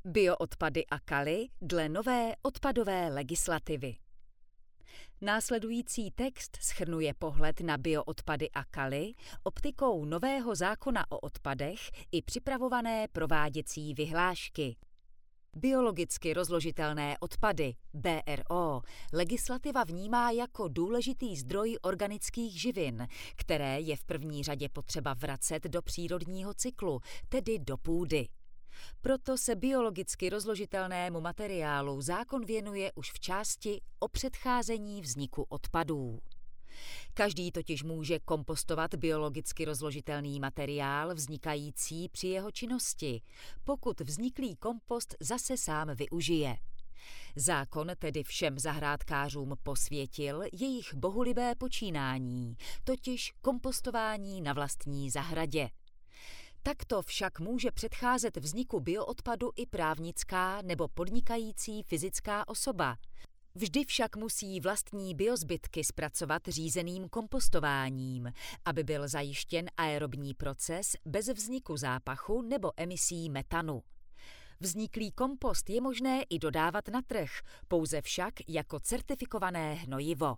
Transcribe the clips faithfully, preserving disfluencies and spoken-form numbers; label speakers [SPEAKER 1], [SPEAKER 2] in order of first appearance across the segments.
[SPEAKER 1] Bioodpady a kaly dle nové odpadové legislativy. Následující text shrnuje pohled na bioodpady a kaly optikou nového zákona o odpadech i připravované prováděcí vyhlášky. Biologicky rozložitelné odpady, B R O, legislativa vnímá jako důležitý zdroj organických živin, které je v první řadě potřeba vracet do přírodního cyklu, tedy do půdy. Proto se biologicky rozložitelnému materiálu zákon věnuje už v části o předcházení vzniku odpadů. Každý totiž může kompostovat biologicky rozložitelný materiál vznikající při jeho činnosti, pokud vzniklý kompost zase sám využije. Zákon tedy všem zahrádkářům posvětil jejich bohulibé počínání, totiž kompostování na vlastní zahradě. Takto však může předcházet vzniku bioodpadu i právnická nebo podnikající fyzická osoba. Vždy však musí vlastní biozbytky zpracovat řízeným kompostováním, aby byl zajištěn aerobní proces bez vzniku zápachu nebo emisí metanu. Vzniklý kompost je možné i dodávat na trh, pouze však jako certifikované hnojivo.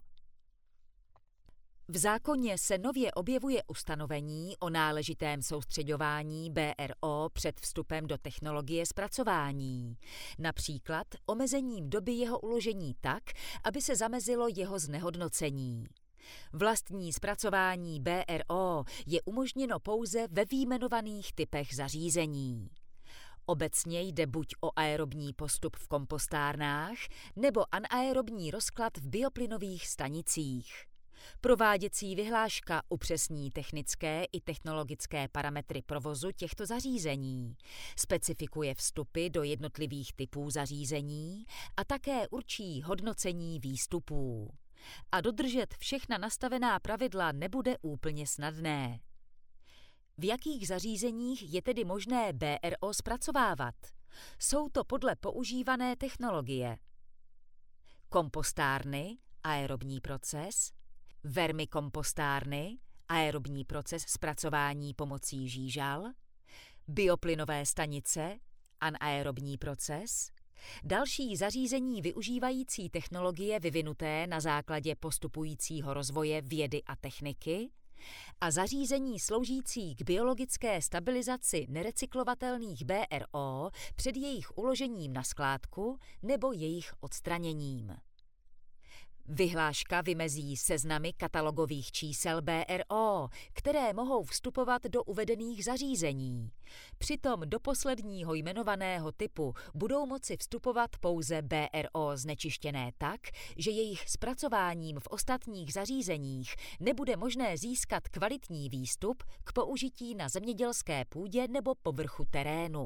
[SPEAKER 1] V zákoně se nově objevuje ustanovení o náležitém soustřeďování B R O před vstupem do technologie zpracování, například omezením doby jeho uložení tak, aby se zamezilo jeho znehodnocení. Vlastní zpracování B R O je umožněno pouze ve vyjmenovaných typech zařízení. Obecně jde buď o aerobní postup v kompostárnách nebo anaerobní rozklad v bioplynových stanicích. Prováděcí vyhláška upřesní technické i technologické parametry provozu těchto zařízení, specifikuje vstupy do jednotlivých typů zařízení a také určí hodnocení výstupů. A dodržet všechna nastavená pravidla nebude úplně snadné. V jakých zařízeních je tedy možné B R O zpracovávat? Jsou to podle používané technologie: kompostárny, aerobní proces, vermikompostárny, aerobní proces zpracování pomocí žížal, bioplynové stanice, anaerobní proces, další zařízení využívající technologie vyvinuté na základě postupujícího rozvoje vědy a techniky a zařízení sloužící k biologické stabilizaci nerecyklovatelných B R O před jejich uložením na skládku nebo jejich odstraněním. Vyhláška vymezí seznamy katalogových čísel B R O, které mohou vstupovat do uvedených zařízení. Přitom do posledního jmenovaného typu budou moci vstupovat pouze B R O znečištěné tak, že jejich zpracováním v ostatních zařízeních nebude možné získat kvalitní výstup k použití na zemědělské půdě nebo povrchu terénu.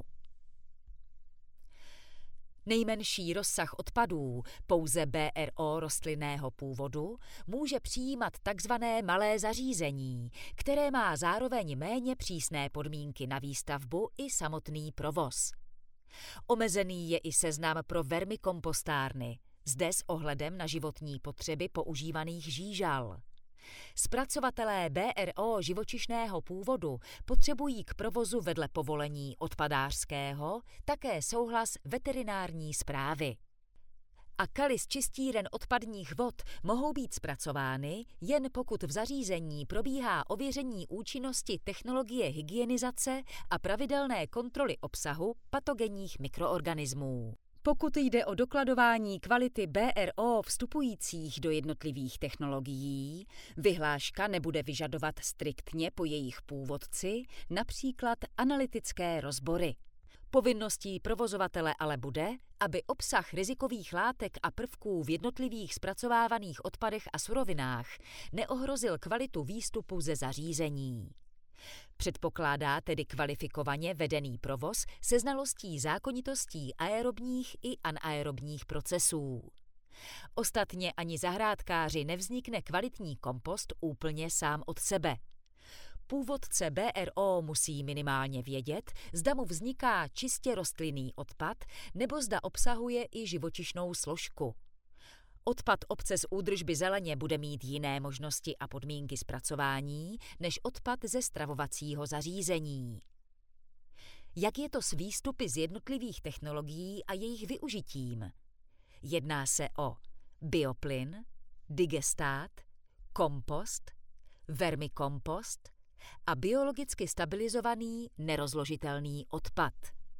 [SPEAKER 1] Nejmenší rozsah odpadů, pouze B R O rostlinného původu, může přijímat takzvané malé zařízení, které má zároveň méně přísné podmínky na výstavbu i samotný provoz. Omezený je i seznam pro vermikompostárny, zde s ohledem na životní potřeby používaných žížal. Zpracovatelé B R O živočišného původu potřebují k provozu vedle povolení odpadářského také souhlas veterinární správy. A kaly z čistíren odpadních vod mohou být zpracovány, jen pokud v zařízení probíhá ověření účinnosti technologie hygienizace a pravidelné kontroly obsahu patogenních mikroorganismů. Pokud jde o dokladování kvality B R O vstupujících do jednotlivých technologií, vyhláška nebude vyžadovat striktně po jejich původci, například analytické rozbory. Povinností provozovatele ale bude, aby obsah rizikových látek a prvků v jednotlivých zpracovávaných odpadech a surovinách neohrozil kvalitu výstupu ze zařízení. Předpokládá tedy kvalifikovaně vedený provoz se znalostí zákonitostí aerobních i anaerobních procesů. Ostatně ani zahrádkáři nevznikne kvalitní kompost úplně sám od sebe. Původce B R O musí minimálně vědět, zda mu vzniká čistě rostlinný odpad nebo zda obsahuje i živočišnou složku. Odpad obce z údržby zeleně bude mít jiné možnosti a podmínky zpracování než odpad ze stravovacího zařízení. Jak je to s výstupy z jednotlivých technologií a jejich využitím? Jedná se o bioplyn, digestát, kompost, vermikompost a biologicky stabilizovaný nerozložitelný odpad.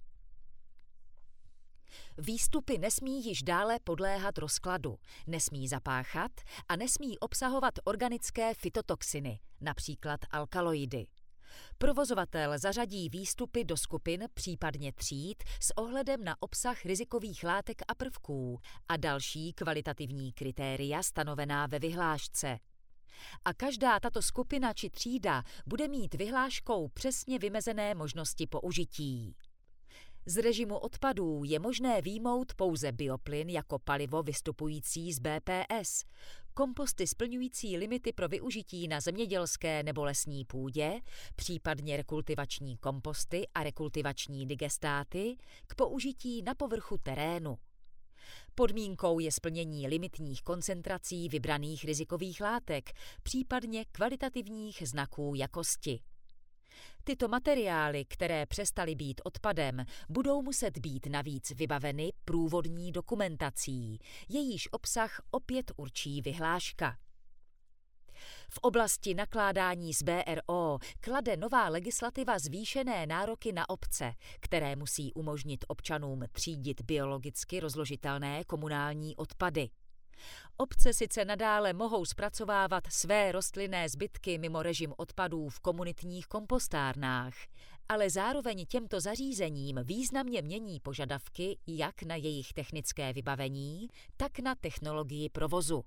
[SPEAKER 1] Výstupy nesmí již dále podléhat rozkladu, nesmí zapáchat a nesmí obsahovat organické fytotoxiny, například alkaloidy. Provozovatel zařadí výstupy do skupin, případně tříd, s ohledem na obsah rizikových látek a prvků a další kvalitativní kritéria stanovená ve vyhlášce. A každá tato skupina či třída bude mít vyhláškou přesně vymezené možnosti použití. Z režimu odpadů je možné vyjmout pouze bioplyn jako palivo vystupující z B P S, komposty splňující limity pro využití na zemědělské nebo lesní půdě, případně rekultivační komposty a rekultivační digestáty k použití na povrchu terénu. Podmínkou je splnění limitních koncentrací vybraných rizikových látek, případně kvalitativních znaků jakosti. Tyto materiály, které přestaly být odpadem, budou muset být navíc vybaveny průvodní dokumentací, jejíž obsah opět určí vyhláška. V oblasti nakládání s B R O klade nová legislativa zvýšené nároky na obce, které musí umožnit občanům třídit biologicky rozložitelné komunální odpady. Obce sice nadále mohou zpracovávat své rostlinné zbytky mimo režim odpadů v komunitních kompostárnách, ale zároveň těmto zařízením významně mění požadavky jak na jejich technické vybavení, tak na technologii provozu.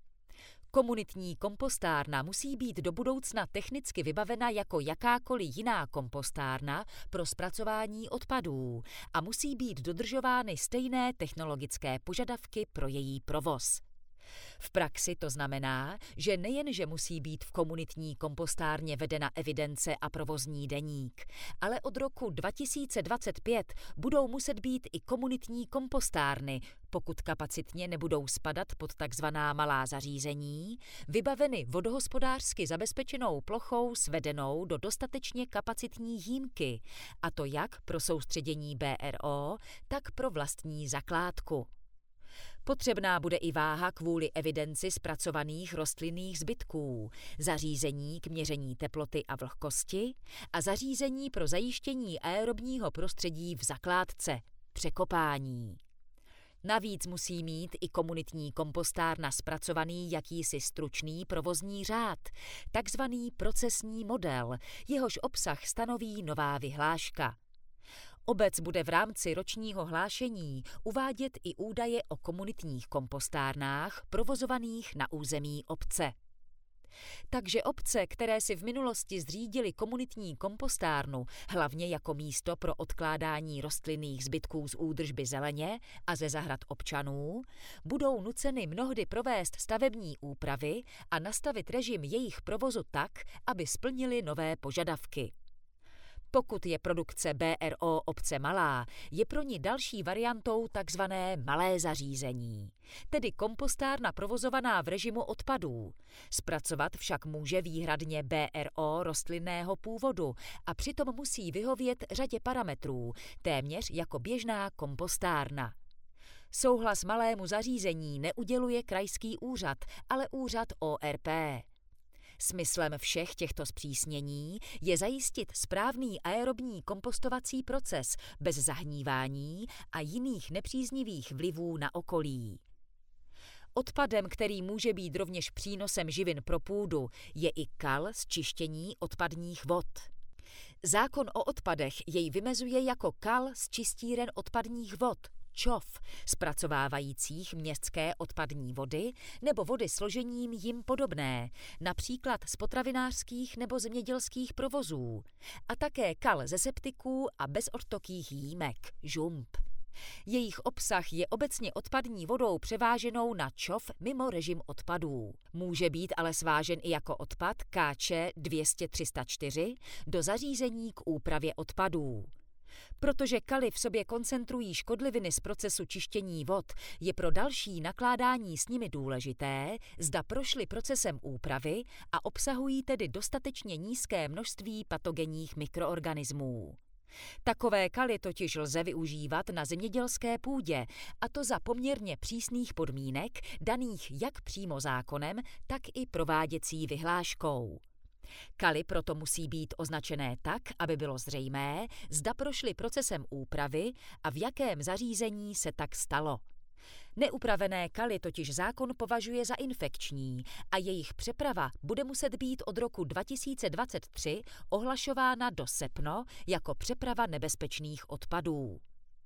[SPEAKER 1] Komunitní kompostárna musí být do budoucna technicky vybavena jako jakákoliv jiná kompostárna pro zpracování odpadů a musí být dodržovány stejné technologické požadavky pro její provoz. V praxi to znamená, že nejenže musí být v komunitní kompostárně vedena evidence a provozní deník, ale od roku dva tisíce dvacet pět budou muset být i komunitní kompostárny, pokud kapacitně nebudou spadat pod takzvaná malá zařízení, vybaveny vodohospodářsky zabezpečenou plochou svedenou do dostatečně kapacitní jímky, a to jak pro soustředění B R O, tak pro vlastní zakládku. Potřebná bude i váha kvůli evidenci zpracovaných rostlinných zbytků, zařízení k měření teploty a vlhkosti a zařízení pro zajištění aerobního prostředí v zakládce, překopání. Navíc musí mít i komunitní kompostárna zpracovaný jakýsi stručný provozní řád, takzvaný procesní model, jehož obsah stanoví nová vyhláška. Obec bude v rámci ročního hlášení uvádět i údaje o komunitních kompostárnách provozovaných na území obce. Takže obce, které si v minulosti zřídily komunitní kompostárnu, hlavně jako místo pro odkládání rostlinných zbytků z údržby zeleně a ze zahrad občanů, budou nuceny mnohdy provést stavební úpravy a nastavit režim jejich provozu tak, aby splnili nové požadavky. Pokud je produkce B R O obce malá, je pro ní další variantou takzvané malé zařízení, tedy kompostárna provozovaná v režimu odpadů. Zpracovat však může výhradně B R O rostlinného původu a přitom musí vyhovět řadě parametrů, téměř jako běžná kompostárna. Souhlas malému zařízení neuděluje krajský úřad, ale úřad O R P. Smyslem všech těchto zpřísnění je zajistit správný aerobní kompostovací proces bez zahnívání a jiných nepříznivých vlivů na okolí. Odpadem, který může být rovněž přínosem živin pro půdu, je i kal z čištění odpadních vod. Zákon o odpadech jej vymezuje jako kal z čistíren odpadních vod, ČOV, zpracovávajících městské odpadní vody nebo vody složením jim podobné, například z potravinářských nebo zemědělských provozů, a také kal ze septiků a bezodtokých jímek, žump. Jejich obsah je obecně odpadní vodou převáženou na ČOV mimo režim odpadů. Může být ale svážen i jako odpad K Č dvě stě tři sta čtyři do zařízení k úpravě odpadů. Protože kaly v sobě koncentrují škodliviny z procesu čištění vod, je pro další nakládání s nimi důležité, zda prošly procesem úpravy a obsahují tedy dostatečně nízké množství patogenních mikroorganismů. Takové kaly totiž lze využívat na zemědělské půdě, a to za poměrně přísných podmínek, daných jak přímo zákonem, tak i prováděcí vyhláškou. Kaly proto musí být označené tak, aby bylo zřejmé, zda prošly procesem úpravy a v jakém zařízení se tak stalo. Neupravené kaly totiž zákon považuje za infekční a jejich přeprava bude muset být od roku dva tisíce dvacet tři ohlašována do SEPNO jako přeprava nebezpečných odpadů.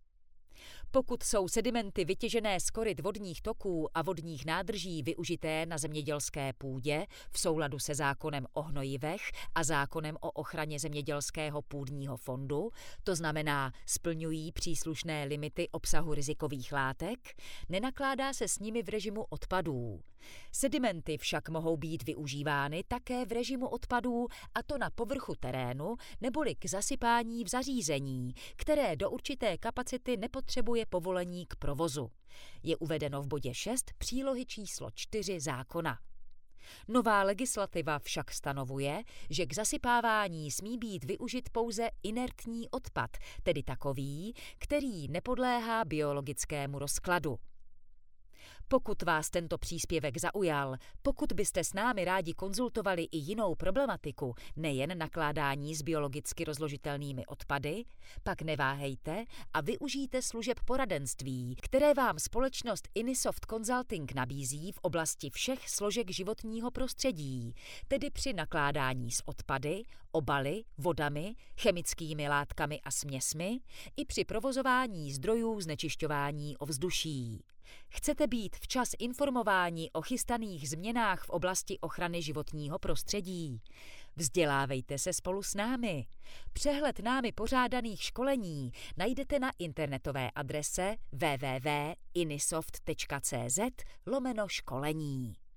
[SPEAKER 1] Pokud jsou sedimenty vytěžené z koryt vodních toků a vodních nádrží využité na zemědělské půdě v souladu se zákonem o hnojivech a zákonem o ochraně zemědělského půdního fondu, to znamená splňují příslušné limity obsahu rizikových látek, nenakládá se s nimi v režimu odpadů. Sedimenty však mohou být využívány také v režimu odpadů, a to na povrchu terénu neboli k zasypání v zařízení, které do určité kapacity nepotřebuje povolení k provozu. Je uvedeno v bodě šest přílohy číslo čtyři zákona. Nová legislativa však stanovuje, že k zasypávání smí být využit pouze inertní odpad, tedy takový, který nepodléhá biologickému rozkladu. Pokud vás tento příspěvek zaujal, pokud byste s námi rádi konzultovali i jinou problematiku, nejen nakládání s biologicky rozložitelnými odpady, pak neváhejte a využijte služeb poradenství, které vám společnost Inisoft Consulting nabízí v oblasti všech složek životního prostředí, tedy při nakládání s odpady, obaly, vodami, chemickými látkami a směsmi i při provozování zdrojů znečišťování ovzduší. Chcete být včas informováni o chystaných změnách v oblasti ochrany životního prostředí? Vzdělávejte se spolu s námi. Přehled námi pořádaných školení najdete na internetové adrese w w w tečka inisoft tečka c z lomeno školení.